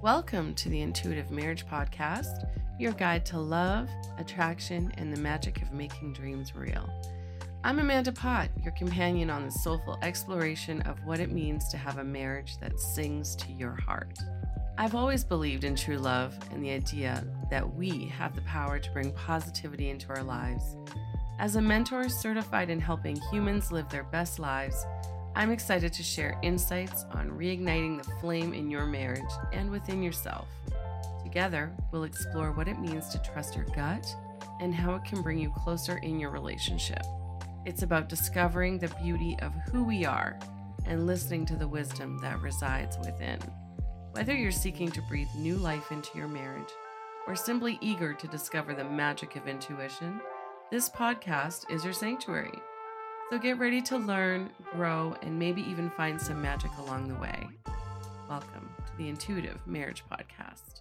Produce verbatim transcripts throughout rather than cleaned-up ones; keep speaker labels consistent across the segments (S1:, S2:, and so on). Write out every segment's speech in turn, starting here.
S1: Welcome to the Intuitive Marriage Podcast, your guide to love, attraction, and the magic of making dreams real. I'm Amanda Pott, your companion on the soulful exploration of what it means to have a marriage that sings to your heart. I've always believed in true love and the idea that we have the power to bring positivity into our lives. As a mentor certified in helping humans live their best lives, I'm excited to share insights on reigniting the flame in your marriage and within yourself. Together, we'll explore what it means to trust your gut and how it can bring you closer in your relationship. It's about discovering the beauty of who we are and listening to the wisdom that resides within. Whether you're seeking to breathe new life into your marriage or simply eager to discover the magic of intuition, this podcast is your sanctuary. So get ready to learn, grow, and maybe even find some magic along the way. Welcome to the Intuitive Marriage Podcast.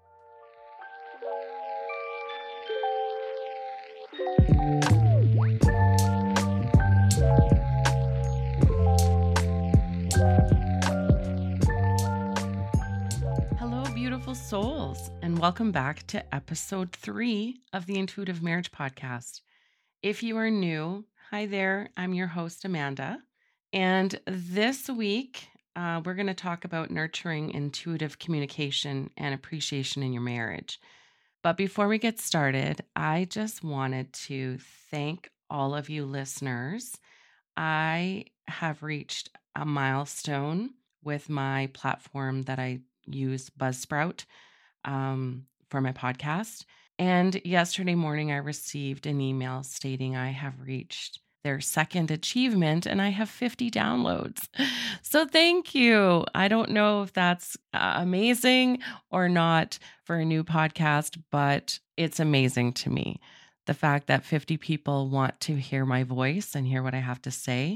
S1: Hello, beautiful souls, and welcome back to episode three of the Intuitive Marriage Podcast. If you are new, hi there, I'm your host, Amanda. And this week, uh, we're going to talk about nurturing intuitive communication and appreciation in your marriage. But before we get started, I just wanted to thank all of you listeners. I have reached a milestone with my platform that I use, Buzzsprout, um, for my podcast. And yesterday morning, I received an email stating I have reached their second achievement and I have fifty downloads. So thank you. I don't know if that's uh, amazing or not for a new podcast, but it's amazing to me. The fact that fifty people want to hear my voice and hear what I have to say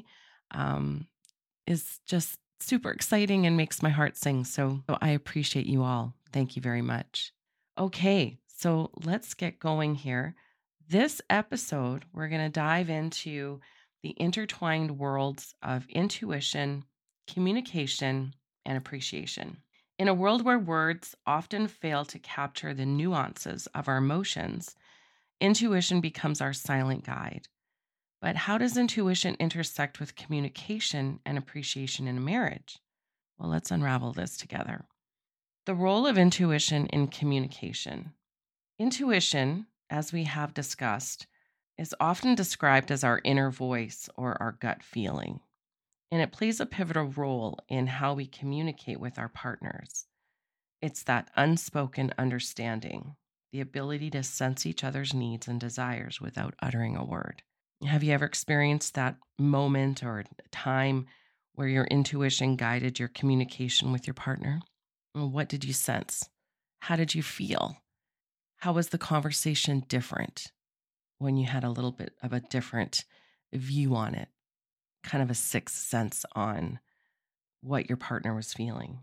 S1: um, is just super exciting and makes my heart sing. So I appreciate you all. Thank you very much. Okay. So let's get going here. This episode, we're going to dive into the intertwined worlds of intuition, communication, and appreciation. In a world where words often fail to capture the nuances of our emotions, intuition becomes our silent guide. But how does intuition intersect with communication and appreciation in a marriage? Well, let's unravel this together. The role of intuition in communication. Intuition, as we have discussed, is often described as our inner voice or our gut feeling, and it plays a pivotal role in how we communicate with our partners. It's that unspoken understanding, the ability to sense each other's needs and desires without uttering a word. Have you ever experienced that moment or time where your intuition guided your communication with your partner? What did you sense? How did you feel? How was the conversation different when you had a little bit of a different view on it, kind of a sixth sense on what your partner was feeling?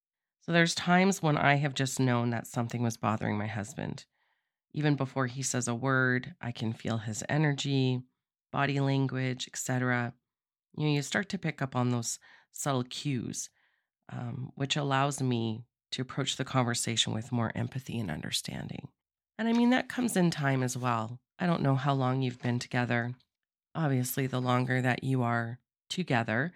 S1: So there's times when I have just known that something was bothering my husband. Even before he says a word, I can feel his energy, body language, et cetera. You know, you start to pick up on those subtle cues, um, which allows me to approach the conversation with more empathy and understanding. And I mean, that comes in time as well. I don't know how long you've been together. Obviously, the longer that you are together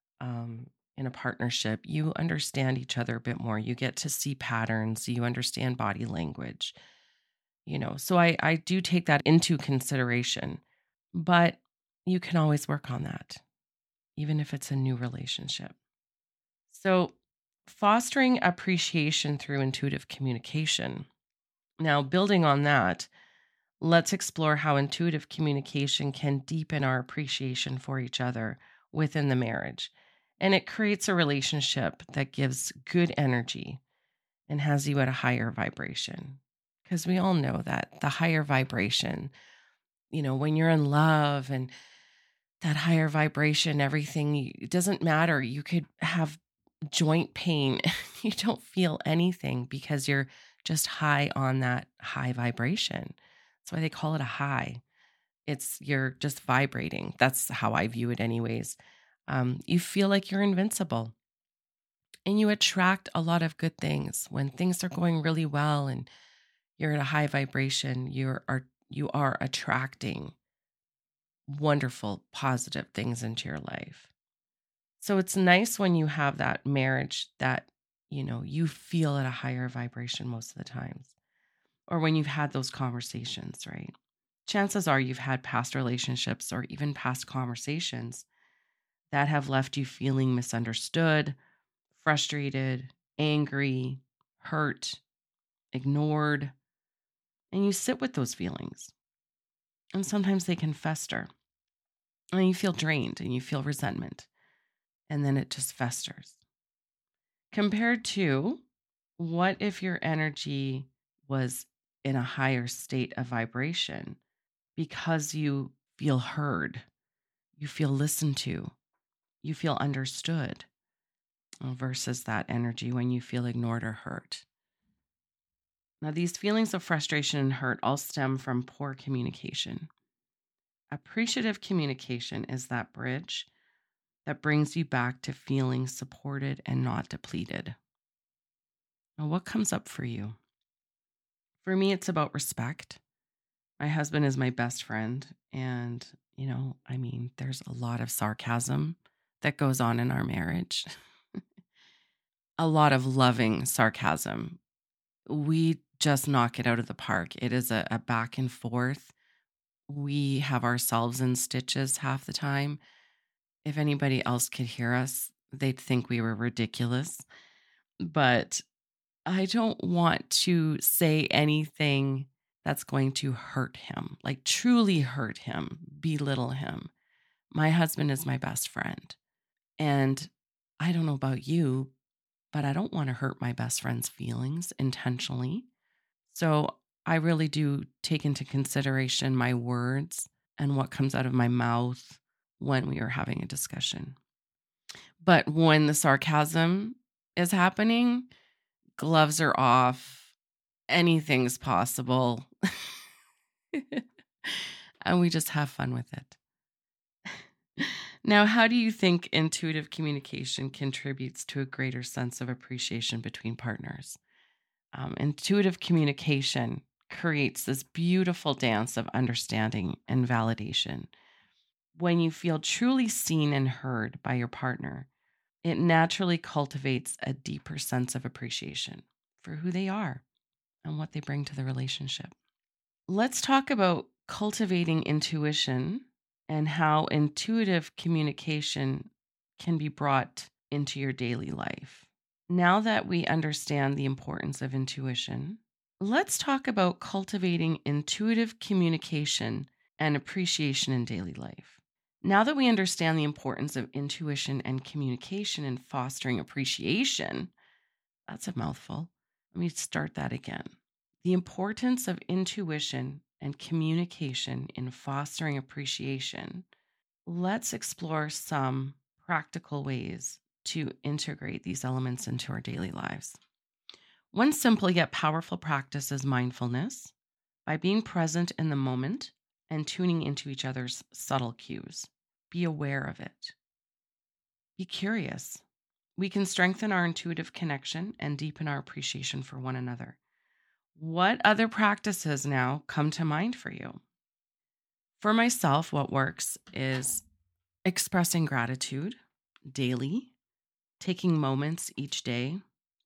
S1: um, in a partnership, you understand each other a bit more. You get to see patterns. You understand body language. You know, so I, I do take that into consideration. But you can always work on that, even if it's a new relationship. So fostering appreciation through intuitive communication. Now, building on that, let's explore how intuitive communication can deepen our appreciation for each other within the marriage. And it creates a relationship that gives good energy and has you at a higher vibration. Because we all know that the higher vibration, you know, when you're in love and that higher vibration, everything, it doesn't matter. You could have joint pain. You don't feel anything because you're just high on that high vibration. That's why they call it a high. It's you're just vibrating. That's how I view it anyways. Um, you feel like you're invincible. And you attract a lot of good things. When things are going really well and you're at a high vibration, you are you are attracting wonderful, positive things into your life. So it's nice when you have that marriage that, you know, you feel at a higher vibration most of the times, or when you've had those conversations, right? Chances are you've had past relationships or even past conversations that have left you feeling misunderstood, frustrated, angry, hurt, ignored, and you sit with those feelings. And sometimes they can fester, and you feel drained and you feel resentment, and then it just festers. Compared to, what if your energy was in a higher state of vibration because you feel heard, you feel listened to, you feel understood, versus that energy when you feel ignored or hurt. Now, these feelings of frustration and hurt all stem from poor communication. Appreciative communication is that bridge that brings you back to feeling supported and not depleted. Now, what comes up for you? For me, it's about respect. My husband is my best friend. And, you know, I mean, there's a lot of sarcasm that goes on in our marriage, a lot of loving sarcasm. We just knock it out of the park. It is a, a back and forth. We have ourselves in stitches half the time. If anybody else could hear us, they'd think we were ridiculous. But I don't want to say anything that's going to hurt him, like truly hurt him, belittle him. My husband is my best friend. And I don't know about you, but I don't want to hurt my best friend's feelings intentionally. So I really do take into consideration my words and what comes out of my mouth when we are having a discussion. But when the sarcasm is happening, gloves are off, anything's possible. And we just have fun with it. Now, how do you think intuitive communication contributes to a greater sense of appreciation between partners? Um, intuitive communication creates this beautiful dance of understanding and validation. When you feel truly seen and heard by your partner, it naturally cultivates a deeper sense of appreciation for who they are and what they bring to the relationship. Let's talk about cultivating intuition and how intuitive communication can be brought into your daily life. Now that we understand the importance of intuition, let's talk about cultivating intuitive communication and appreciation in daily life. Now that we understand the importance of intuition and communication in fostering appreciation, that's a mouthful. Let me start that again. The importance of intuition and communication in fostering appreciation. Let's explore some practical ways to integrate these elements into our daily lives. One simple yet powerful practice is mindfulness. By being present in the moment and tuning into each other's subtle cues. Be aware of it. Be curious. We can strengthen our intuitive connection and deepen our appreciation for one another. What other practices now come to mind for you? For myself, what works is expressing gratitude daily, taking moments each day.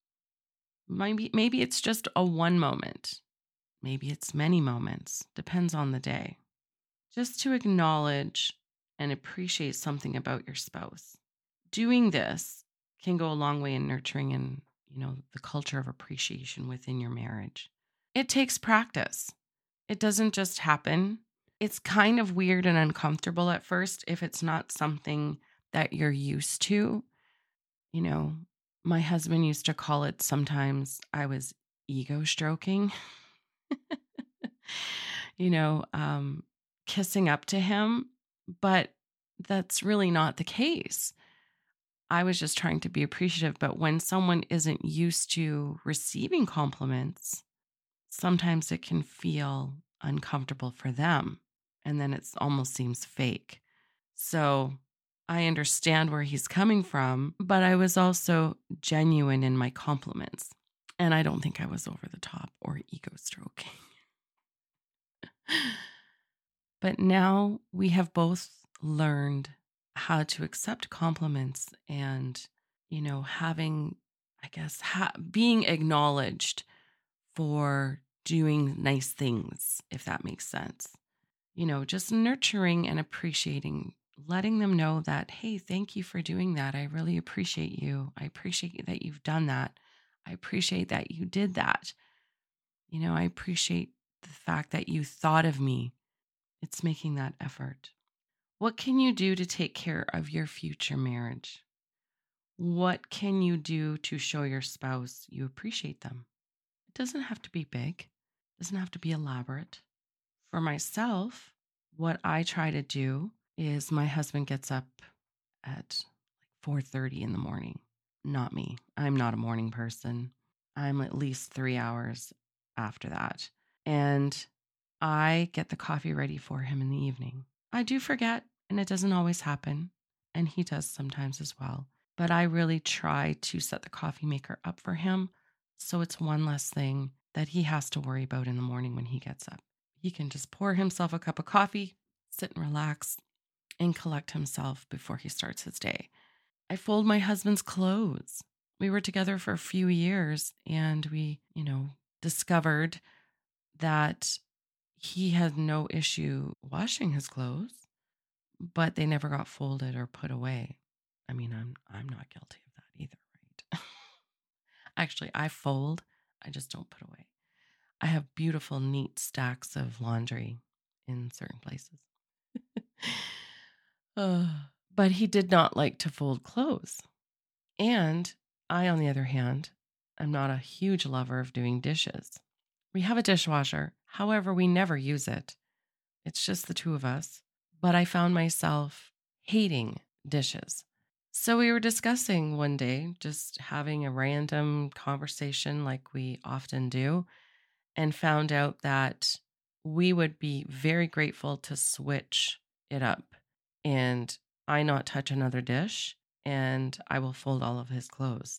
S1: Maybe, maybe it's just a one moment. Maybe it's many moments. Depends on the day. Just to acknowledge and appreciate something about your spouse. Doing this can go a long way in nurturing and, you know, the culture of appreciation within your marriage. It takes practice. It doesn't just happen. It's kind of weird and uncomfortable at first if it's not something that you're used to. You know, my husband used to call it sometimes I was ego stroking, you know, um, kissing up to him, but that's really not the case. I was just trying to be appreciative, but when someone isn't used to receiving compliments, sometimes it can feel uncomfortable for them, and then it almost seems fake. So I understand where he's coming from, but I was also genuine in my compliments. And I don't think I was over the top or ego stroking. But now we have both learned how to accept compliments and, you know, having, I guess, ha- being acknowledged for doing nice things, if that makes sense. You know, just nurturing and appreciating, letting them know that, hey, thank you for doing that. I really appreciate you. I appreciate that you've done that. I appreciate that you did that. You know, I appreciate the fact that you thought of me. It's making that effort. What can you do to take care of your future marriage? What can you do to show your spouse you appreciate them? It doesn't have to be big. It doesn't have to be elaborate. For myself, what I try to do is my husband gets up at like four thirty in the morning. Not me. I'm not a morning person. I'm at least three hours after that. And I get the coffee ready for him in the evening. I do forget, and it doesn't always happen. And he does sometimes as well. But I really try to set the coffee maker up for him so it's one less thing that he has to worry about in the morning when he gets up. He can just pour himself a cup of coffee, sit and relax, and collect himself before he starts his day. I fold my husband's clothes. We were together for a few years and we, you know, discovered that he had no issue washing his clothes, but they never got folded or put away. I mean, I'm I'm not guilty of that either, right? Actually, I fold, I just don't put away. I have beautiful, neat stacks of laundry in certain places. uh, but he did not like to fold clothes. And I, on the other hand, am not a huge lover of doing dishes. We have a dishwasher. However, we never use it. It's just the two of us. But I found myself hating dishes. So we were discussing one day, just having a random conversation like we often do, and found out that we would be very grateful to switch it up and I not touch another dish and I will fold all of his clothes.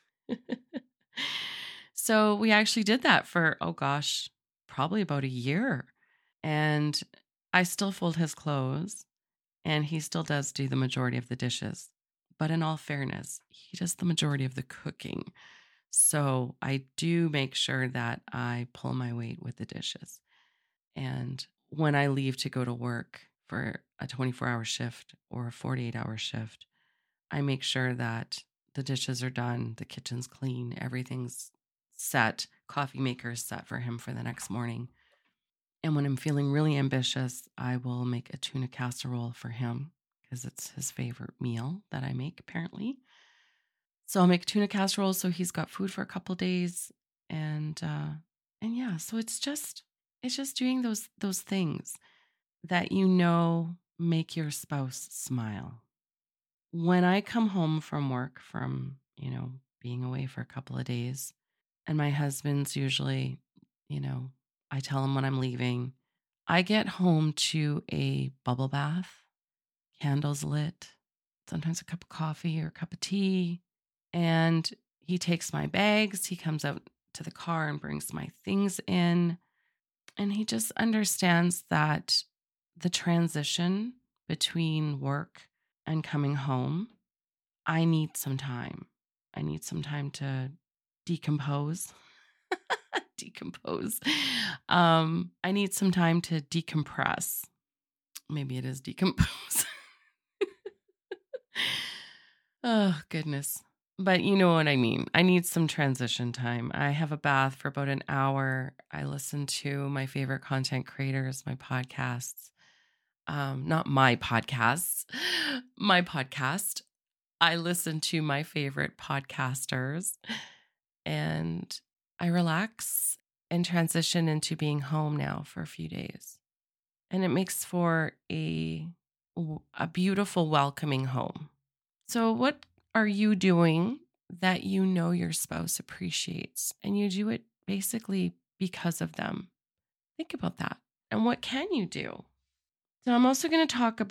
S1: So we actually did that for, oh gosh, probably about a year. And I still fold his clothes and he still does do the majority of the dishes. But in all fairness, he does the majority of the cooking. So I do make sure that I pull my weight with the dishes. And when I leave to go to work for a twenty-four hour shift or a forty-eight hour shift, I make sure that the dishes are done, the kitchen's clean, everything's set, coffee maker is set for him for the next morning. And when I'm feeling really ambitious, I will make a tuna casserole for him because it's his favorite meal that I make, apparently. So I'll make tuna casserole so he's got food for a couple days. And uh, and yeah, so it's just it's just doing those those things that you know make your spouse smile. When I come home from work from, you know, being away for a couple of days, and my husband's usually, you know, I tell him when I'm leaving, I get home to a bubble bath, candles lit, sometimes a cup of coffee or a cup of tea. And he takes my bags, he comes out to the car and brings my things in. And he just understands that the transition between work and coming home, I need some time. I need some time to decompose. decompose. Um, I need some time to decompress. Maybe it is decompose. Oh, goodness. But you know what I mean. I need some transition time. I have a bath for about an hour. I listen to my favorite content creators, my podcasts. Um, not my podcasts, my podcast. I listen to my favorite podcasters and I relax and transition into being home now for a few days. And it makes for a, a beautiful, welcoming home. So, what are you doing that you know your spouse appreciates and you do it basically because of them? Think about that. And what can you do? So, I'm also going to talk about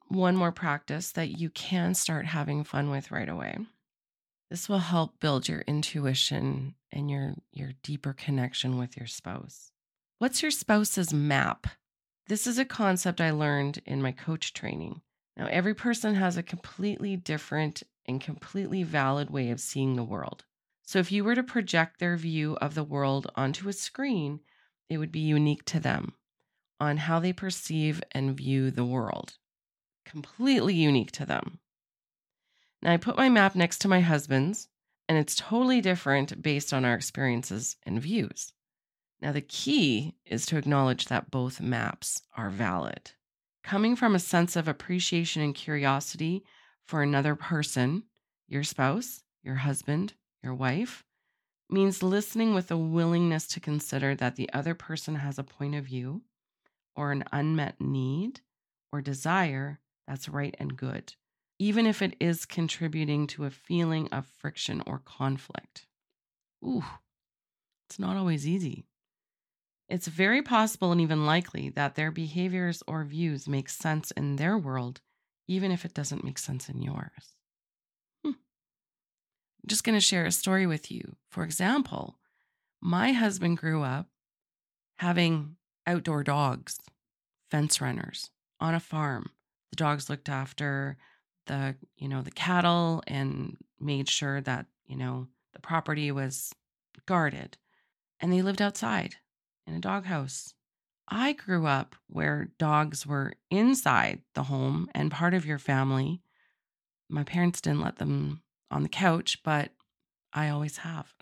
S1: one more practice that you can start having fun with right away. This will help build your intuition and your, your deeper connection with your spouse. What's your spouse's map? This is a concept I learned in my coach training. Now, every person has a completely different and completely valid way of seeing the world. So if you were to project their view of the world onto a screen, it would be unique to them on how they perceive and view the world. Completely unique to them. Now, I put my map next to my husband's, and it's totally different based on our experiences and views. Now, the key is to acknowledge that both maps are valid. Coming from a sense of appreciation and curiosity for another person, your spouse, your husband, your wife, means listening with a willingness to consider that the other person has a point of view or an unmet need or desire that's right and good, even if it is contributing to a feeling of friction or conflict. Ooh, it's not always easy. It's very possible and even likely that their behaviors or views make sense in their world, even if it doesn't make sense in yours. Hmm. I'm just going to share a story with you. For example, my husband grew up having outdoor dogs, fence runners on a farm. The dogs looked after the, you know, the cattle and made sure that, you know, the property was guarded. And they lived outside in a doghouse. I grew up where dogs were inside the home and part of your family. My parents didn't let them on the couch, but I always have.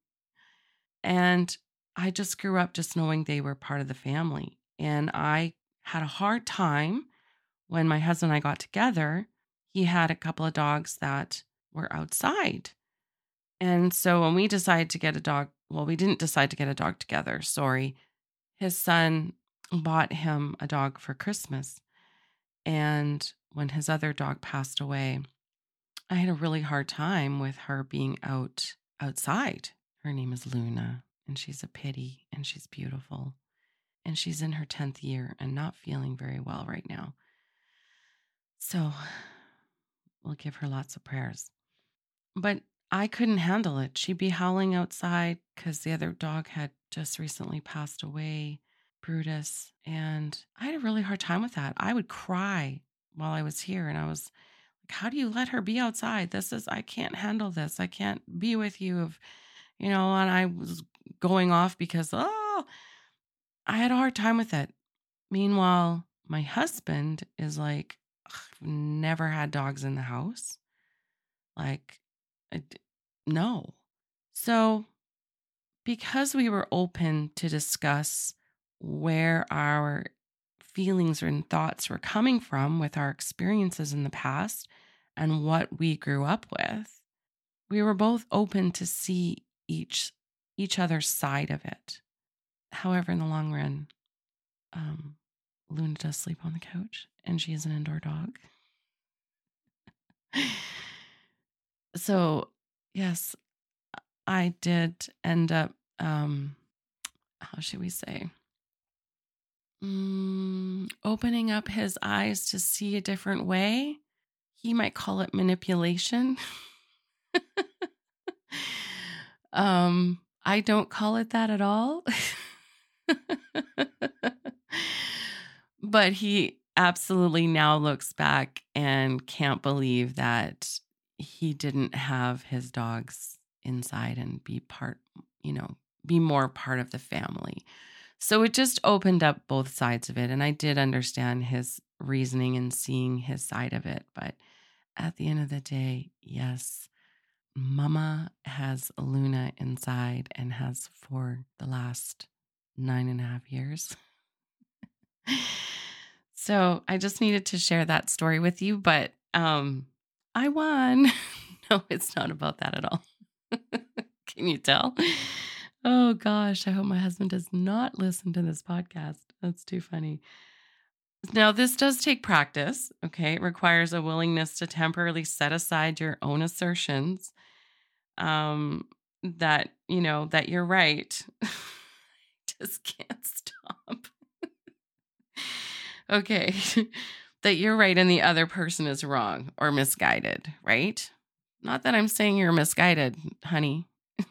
S1: And I just grew up just knowing they were part of the family. And I had a hard time when my husband and I got together. He had a couple of dogs that were outside. And so when we decided to get a dog, well, we didn't decide to get a dog together. Sorry. His son bought him a dog for Christmas. And when his other dog passed away, I had a really hard time with her being out outside. Her name is Luna, and she's a pity, and she's beautiful. And she's in her tenth year and not feeling very well right now. So we'll give her lots of prayers. But I couldn't handle it. She'd be howling outside because the other dog had just recently passed away, Brutus. And I had a really hard time with that. I would cry while I was here. And I was like, how do you let her be outside? This is, I can't handle this. I can't be with you. If, you know, and I was going off because, oh, I had a hard time with it. Meanwhile, my husband is like, I've never had dogs in the house. Like, I d- no. So, because we were open to discuss where our feelings and thoughts were coming from with our experiences in the past and what we grew up with, we were both open to see each each other's side of it. However, in the long run, um, Luna does sleep on the couch, and she is an indoor dog. So, yes, I did end up, um, how should we say, mm, opening up his eyes to see a different way. He might call it manipulation. um, I don't call it that at all. But he absolutely now looks back and can't believe that he didn't have his dogs inside and be part, you know, be more part of the family. So it just opened up both sides of it. And I did understand his reasoning and seeing his side of it. But at the end of the day, yes, Mama has Luna inside and has for the last nine and a half years. So I just needed to share that story with you, but um, I won. No, it's not about that at all. Can you tell? Oh gosh, I hope my husband does not listen to this podcast. That's too funny. Now, this does take practice, okay? It requires a willingness to temporarily set aside your own assertions um, that, you know, that you're right. Just can't stop. Okay. that you're right and the other person is wrong or misguided, right? Not that I'm saying you're misguided, honey.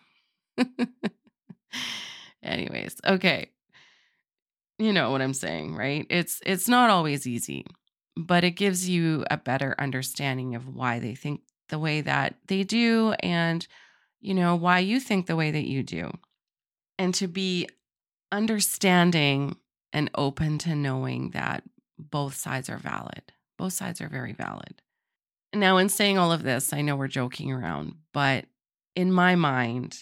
S1: Anyways, okay. You know what I'm saying, right? It's it's not always easy, but it gives you a better understanding of why they think the way that they do and, you know, why you think the way that you do. And to be understanding and open to knowing that both sides are valid. Both sides are very valid. Now, in saying all of this, I know we're joking around, but in my mind,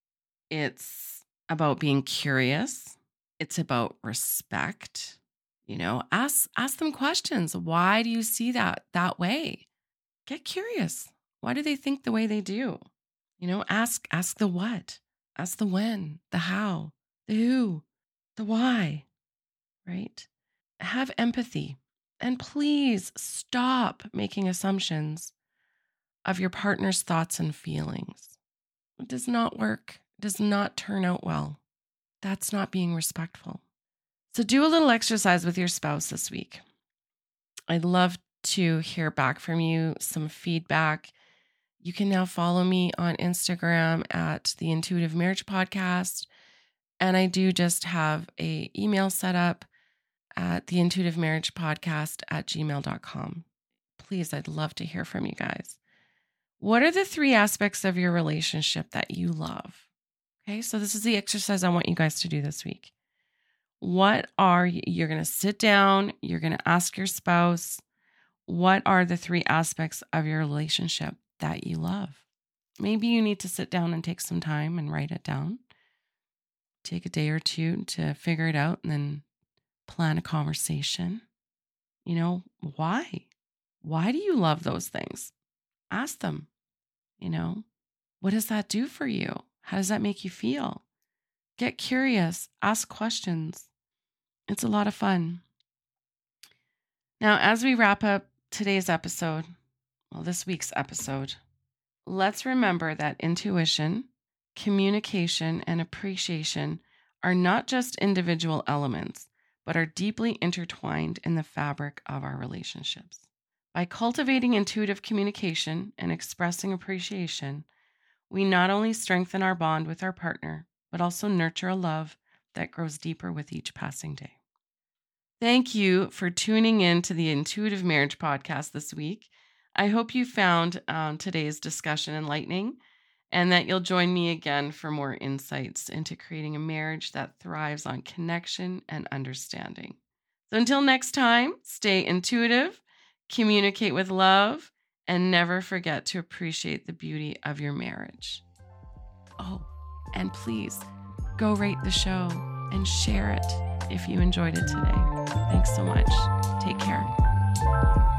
S1: it's about being curious. It's about respect. You know, ask ask them questions. Why do you see that that way? Get curious. Why do they think the way they do? You know, ask ask the what, ask the when, the how, the who, the why, right? Have empathy. And please stop making assumptions of your partner's thoughts and feelings. It does not work. It does not turn out well. That's not being respectful. So do a little exercise with your spouse this week. I'd love to hear back from you, some feedback. You can now follow me on Instagram at the Intuitive Marriage Podcast. And I do just have a email set up at the Intuitive Marriage Podcast at gmail dot com. Please, I'd love to hear from you guys. What are the three aspects of your relationship that you love? Okay, so this is the exercise I want you guys to do this week. What are you, you're going to sit down, you're going to ask your spouse, what are the three aspects of your relationship that you love? Maybe you need to sit down and take some time and write it down. Take a day or two to figure it out and then plan a conversation. You know, why? Why do you love those things? Ask them, you know, what does that do for you? How does that make you feel? Get curious, ask questions. It's a lot of fun. Now, as we wrap up today's episode, well, this week's episode, let's remember that intuition, communication, and appreciation are not just individual elements, but are deeply intertwined in the fabric of our relationships. By cultivating intuitive communication and expressing appreciation, we not only strengthen our bond with our partner, but also nurture a love that grows deeper with each passing day. Thank you for tuning in to the Intuitive Marriage Podcast this week. I hope you found um, today's discussion enlightening and that you'll join me again for more insights into creating a marriage that thrives on connection and understanding. So until next time, stay intuitive, communicate with love, and never forget to appreciate the beauty of your marriage. Oh, and please go rate the show and share it if you enjoyed it today. Thanks so much. Take care.